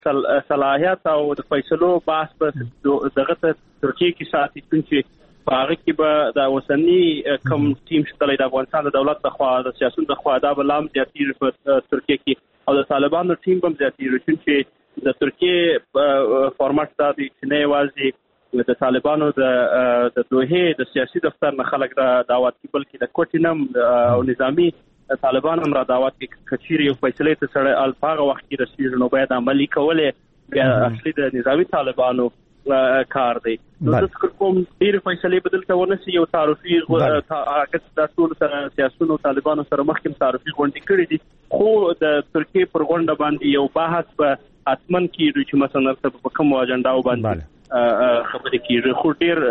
صلاحیت او د فیصلو بحث په دغه ترکیه کې ساتي چې په هغه کې به د اوسنی کم ټیم شته د افغانستان د دولت د خوا د سیاست د خوا دا بلام زیاتې په ترکیه کې او د طالبانو ټیم هم زیاتې چې د ترکیه فارمټ دا دی چې نه یوازې د طالبانو د دوحه د سیاسي دفتر نه خلک را دعوت کې بلکې د کوټینم او نظامی طالبان هم را دعوت کې کچيري او فیصله ته سره الفاغه وخت کې رسیدل نو باید عملی کوله بیا اصلي د نظامی طالبانو کار دی نو د کوم ډیر فیصله بدل ته ونسي یو تعارفي هغه د ټول سیاسيونو طالبانو سره مخکې تعارفي غونډې کړې دي خو د ترکیه پر غونډه باندې یو بحث په اتمن کې چې مثلا په کوم اجنډا باندې خبرې کیږي خو ډیر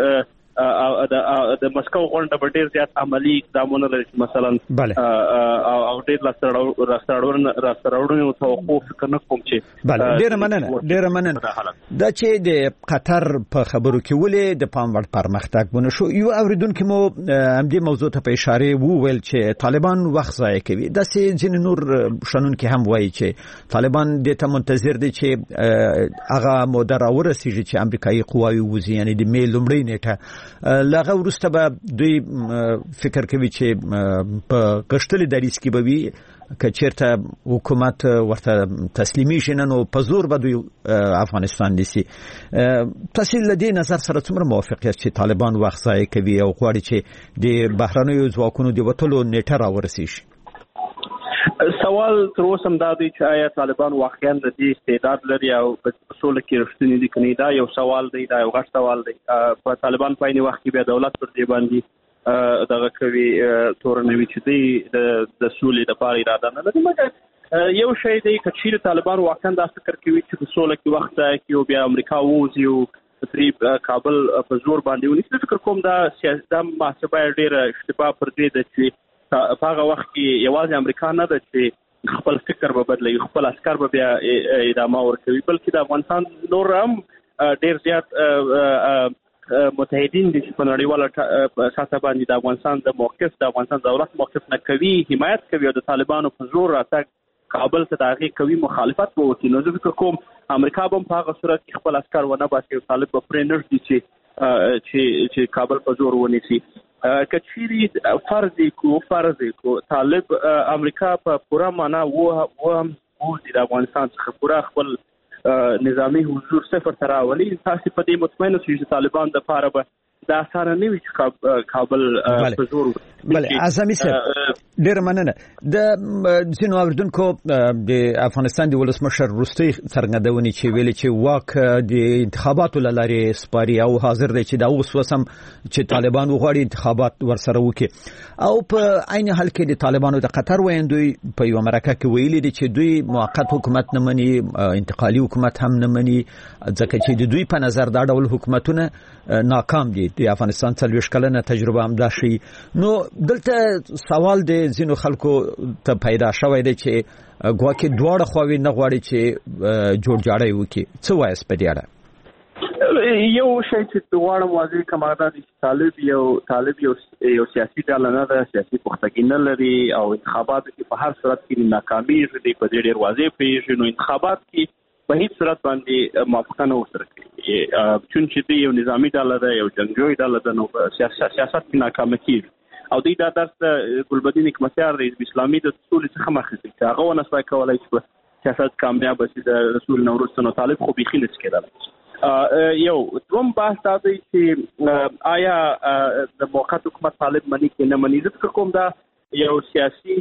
د مسکو غونډه په ډیر زیات عملی اقدامونه لري مثلا او ډیر راستراوړنو توقف کنه کوم چې ډیر مننه دا چې د قطر په خبرو کې ولې د پام وړ پرمختګ بونه شو یو اوریدونکو مو همدې موضوع ته په اشاره وویل چې طالبان وخت ضایع کوي د سي جن نور شنن کې هم وایي چې طالبان د ته منتظر دي چې هغه مودره ورسیږي چې امریکایي قواوی وزي یعنی د میل لومړی نیټه لغه ورسته به دوی فکر کوي چې په غشتل دریس کې به وي کچیرته حکومت ورته تسلیمي شنن او په زور به دوی افغانستان نیسي تاسو له دې نظر سره څومره موافقیت چې طالبان وخت ضایع کوي او غواړي چې د بهرنیو ځواکونو د وټلو نیټه راورسیږي سوال تر اوسه هم دا دی چې آیا طالبان واقعا د دې استعداد لري او په سوله کې رښتینی دي کني دا یو سوال دی دا یو غټ سوال دی په طالبان په عین وخت کې بیا دولت پر دې باندې دغه کوي تورنوي چې دی د سولې د پاره اراده نه لري مګر یو شی دی چې طالبان واقعا دا فکر کوي چې په سوله کې وخت کې بیا امریکا ووزي او تقریب کابل په زور باندې ونیسي فکر کوم دا سیاست محاسبه ډیره اشتباه پر دې ده چې په هغه وخت کې یوازې امریکا نه ده چې خپل فکر به بدلوي خپل عسكر به بیا ادامه ورکوي بلکې د افغانستان نور هم ډیر زیات متحدین دي چې په نړیواله ساحه باندې د افغانستان د موقف د افغانستان دولت موقف نه کوي حمایت کوي او د طالبانو په زور راتګ کابل ته د هغې قوي مخالفت به وکړي نو زه فکر کوم امریکا به په هغه صورت کې خپل عسكر ونه باسي او طالب به پرې نه ږدي چې کابل په زور ونیسي کچيري فرض کو طالب امریکا په پورا معنا و د افغانستان څخه پورا خپل نظامی حضور صفر تر راولي تاسو په دې مطمئن اوسئ چې طالبان د پاره به دا سره نه وي چې کابل په زور بله اعظمي صاحب ډیر مننه د ځینو اوریدونکو د افغانستان د ولسمشر روستي څرګندونې چې ویلي چې واک د انتخاباتو لارې سپاري او حاضر دی چې دا اوس وسم چې طالبان وغواړي انتخابات ورسره وکړي او په عین حال کې د طالبانو د قطر ویندوی په یو مرکه کې ویلي دي چې دوی موقت حکومت نه مني انتقالي حکومت هم نه مني ځکه چې د دوی په نظر دا ډول حکومتونه ناکام دي د افغانستان 40 کلنه تجربه هم دا شي نو دلته سوال دی ځینو خلکو ته پیدا شوی دی چې ګواکې دواړه خواوې نه غواړي چې جوړجاړی وکړي څه وایي په دې اړه یو شی چې دواړه واضح کماده دي طالب یو سیاسي ډله نه ده سیاسي پختګي نه لري او انتخاباتو کې په هر صورت کې ناکامي دي په دې ډېر واضح پیږي نو انتخابات کې په هیڅ صورت باندې موافقه نه وسره کوي چونکې دی یو نظامی ډله ده یو جنگجوی ډله ده نو سیاست کې ناکامه کیږي او دوی دا درس ګلبدین حکمتیار رئیس اسلامي د سولې څخه مخکې چې هغه ونسوای کولای چې سیاست کامیاب شي د رسول نوروز نو طالب خو بيخي نس کېدل یو دوم بحث دا دی چې آیا د موقت حکومت طالب منی کې نه منی ځکه کوم دا یو سیاسي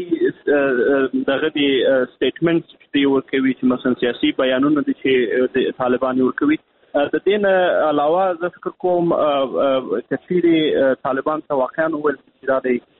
دغه دی سټیټمنټ چې ورکوي چې مثلا سیاسي بیانونه دي چې طالبان ورکوي د دین علاوه زه فکر کوم کثیري طالبان ته واقعا ول چې دا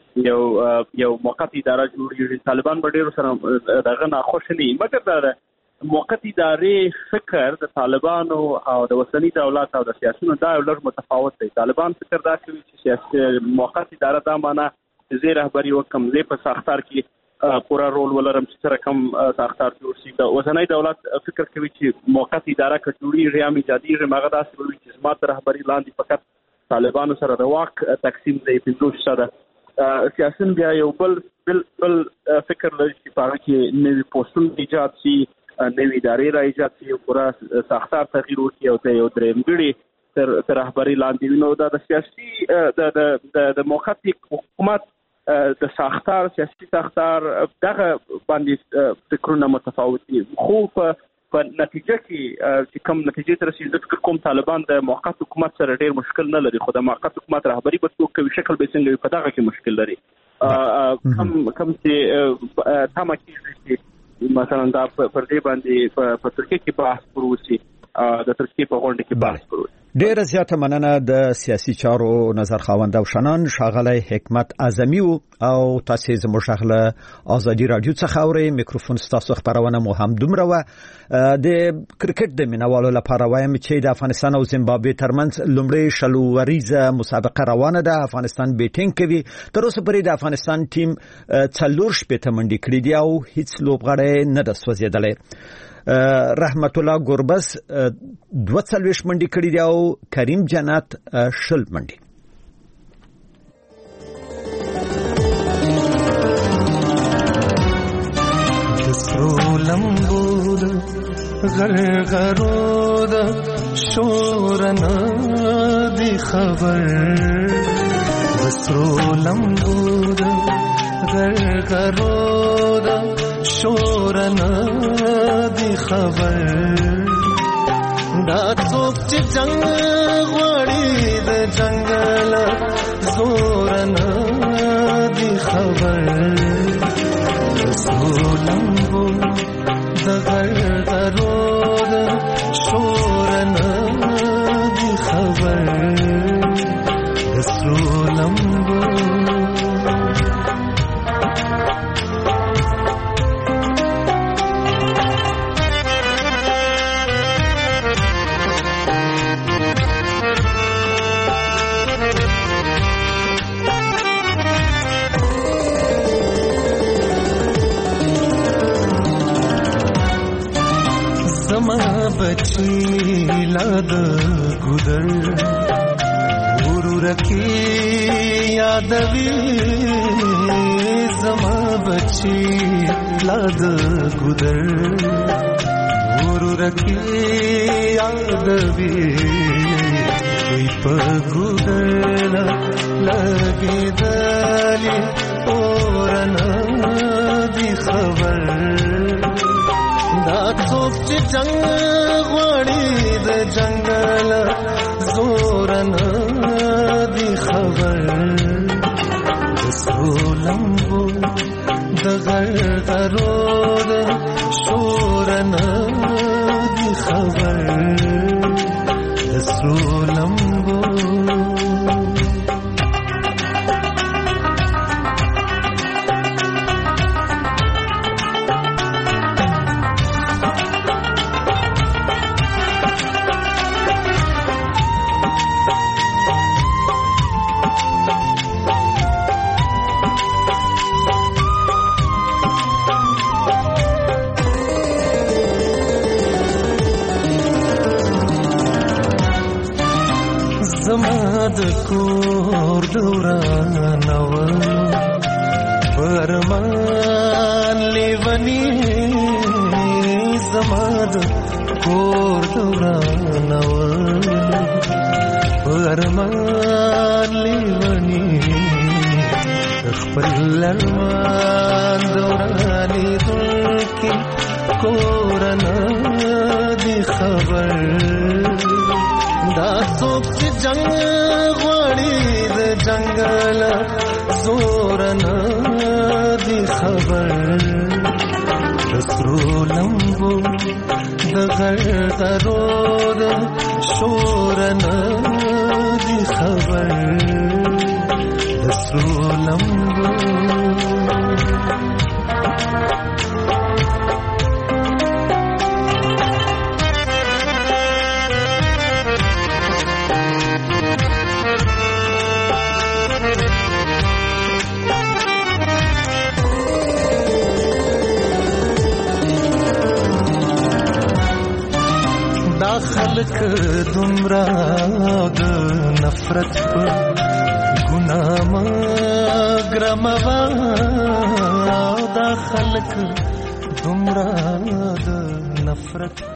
دی یو موقت اداره جوړیږي طالبان به ډېر سره دغه ناخوش نه مګر دا موقت ادارې فکر د طالبانو او د وطني دولت او د سیاسيونو دا یو لږ متفاوت دی طالبان فکر دا کوي چې سیاسي موقت اداره دا معنا زه رهبری وکم زه په ساختار کې پورا رول ولرم چې سره کم ساختار جوړ شي د وطني دولت فکر کوي چې موقت اداره کټوري ریام ایجادي مغه داسې وي چې زمات رهبری لاندې فقط طالبانو سره د واک تقسیم دی په 2 سره سیاسيون بیا یو بل فکر لري چې په هغه کې نوې پوسټونه ایجاد شي نوې ادارې را ایجاد شي پورا ساختار تغییر وکړي او ته یو درېمګړي تر رهبري لاندې وینو دا د سیاسي د موقت حکومت د ساختار سیاسي ساختار دغه باندې فکرونه متفاوت دي خو په نتیجه کې چې کوم نتیجې ته رسیدل د کوم طالبان د موقت حکومت سره ډېر مشکل نه لري خو د موقت حکومت رهبري به څوک کوي شکل به څنګه په دغه کې مشکل لري کوم چې تمه کېږي مثلا دا پر دې باندې په ترکیه کې بحث پروسي د ترکیه په غونډه کې بحث پروسي ډېر زیاته مننه د سیاسي چارو نظر خاوند او شنن شاغلی حکمت اعظمي او تاسو زموږ شغله ازادي رادیو څخه اوري میکروفون ستاسو خبرونه مو هم دومره و د کرکټ د مینوالو لپاره وایم چې د افغانستان او زیمبابوې ترمنځ لومړی شلوریزه مسابقه روانه ده افغانستان بیټینګ کوي تر اوسه پورې د افغانستان ټیم 4 شپته منډي کړې دي او هیڅ لوبغاړی نه د سوځیدلې رحمت الله ګوربس 42 منډي کړي دي او کریم جنات 0 منډي لمبود غرغرود شورنا دی خبر وسرو لمبود غرغرود شورنا دی خبر دا څوک چې جنگ غوړي د جنگل زورنا دی خبر سولمبو د غرغرود شورنا دی خبر سولمبو बची लाद गुदर गुरु रखी यादवी जमा बची लाद गुदर गुरु रखी यादवी कोई पगुदर लगे दली और दी खबर څوک چې جنگ غوړي د جنگل زورن دی خبر سولمبو د غرغرود شورن دی خبر سولمبو کور دوران نو فرمان لیونی زماد کور دوران نو فرمان لیونی خپل لرمان دورانی دلکی کورنا دی خبر دا څوک چې جنگ غوړي د جنگل زورنا دی خبر سرو لمبو د غرغرود شورنا دی خبر سرو لمبو خلق دمرا د نفرت په ګناه مګرموا دا خلق دمرا د نفرت